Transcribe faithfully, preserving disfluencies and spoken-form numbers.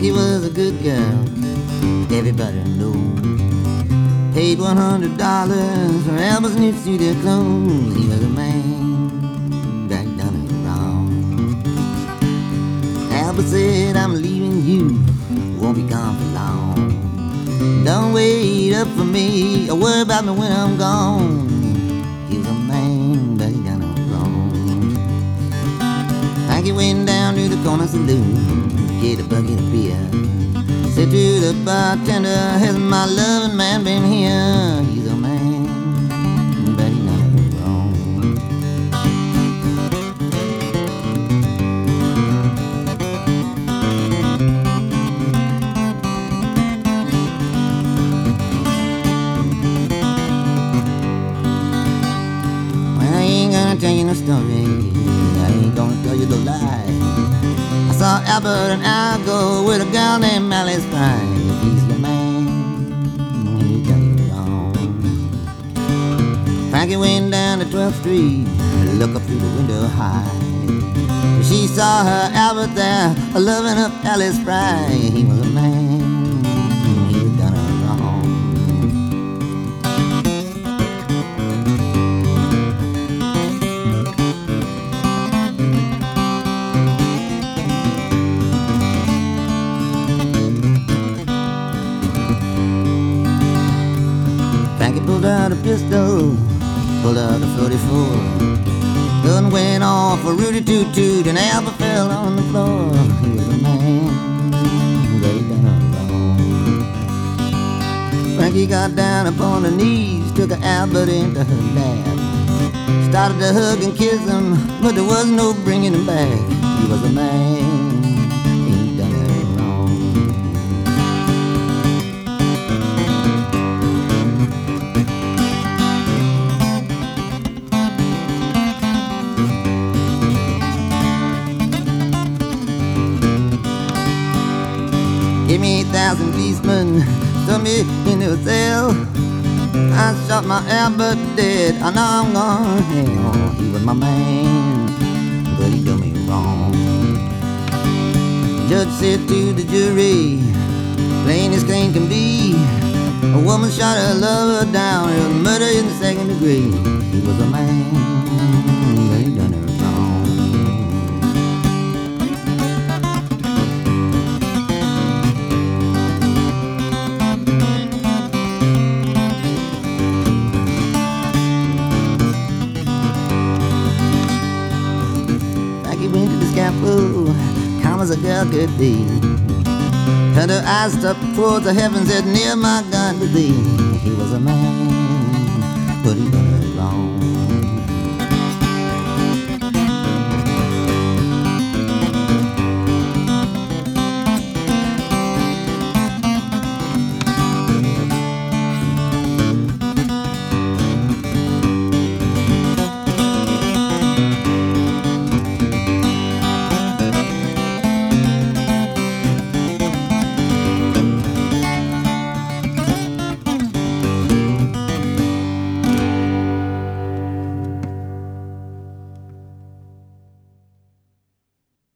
Frankie was a good girl, everybody knows. Paid one hundred dollars for Albert's new studio clothes. He was a man that done it wrong. Albert said, I'm leaving you, won't be gone for long. Don't wait up for me or worry about me when I'm gone. He was a man, but he done it wrong. Frankie went down to the corner saloon, get a bucket of beer. Said to the bartender, has my loving man been here? He's a man, but he done it wrong. Well, I ain't gonna tell you no story, I ain't gonna tell you the lie. I saw Albert an hour ago with a girl named Alice Pride. He's the man, he done it wrong. Frankie went down to twelfth street, looked up through the window high. She saw her Albert there, loving up Alice Pride. He was a man, he done it wrong. Frankie pulled out a pistol, pulled out a forty-four. Gun went off a Rudy toot-toot and Albert fell on the floor. He was a man, but he done it wrong. Frankie got down upon her knees, took Albert into her lap. Started to hug and kiss him, but there was no bringing him back. He was a man, he done it wrong. Give me eight thousand policemen, throw me in a cell. I shot my Albert dead, I know I'm gone to hell. He was my man, but he done me wrong. Judge said to the jury, plain as plain can be, a woman shot her lover down, it was murder in the second degree. He was a man, but he done it wrong. Went to the scaffold, calm as a girl could be. Turned her eyes up towards the heavens, said, near my God to thee. He was a man,